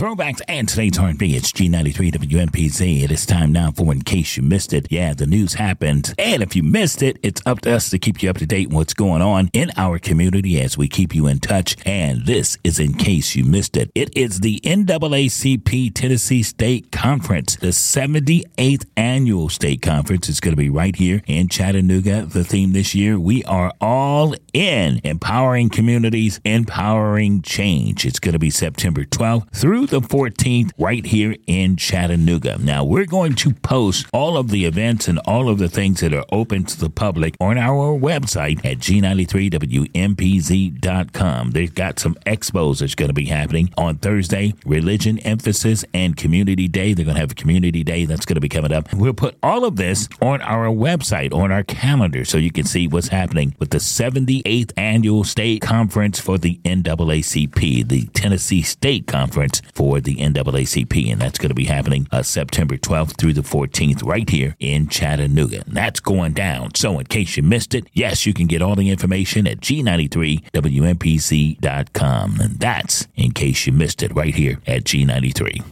Throwbacks and today's R&B. It's G93 WMPZ. It is time now for In Case You Missed It. Yeah, the news happened. And if you missed it, it's up to us to keep you up to date on what's going on in our community as we keep you in touch. And this is In Case You Missed It. It is the NAACP Tennessee State Conference, the 78th annual state conference. It's going to be right here in Chattanooga. The theme this year, we are all in. Empowering communities, empowering change. It's going to be September 12th through the 14th right here in Chattanooga. Now, we're going to post all of the events and all of the things that are open to the public on our website at G93WMPZ.com. They've got some expos that's going to be happening on Thursday, Religion, Emphasis, and Community Day. They're going to have a Community Day that's going to be coming up. We'll put all of this on our website, on our calendar, so you can see what's happening with the 78th Annual State Conference for the NAACP, the Tennessee State Conference for the NAACP, and that's going to be happening September 12th through the 14th right here in Chattanooga. And that's going down. So in case you missed it, yes, you can get all the information at G93WMPZ.com. And that's in case you missed it right here at G93.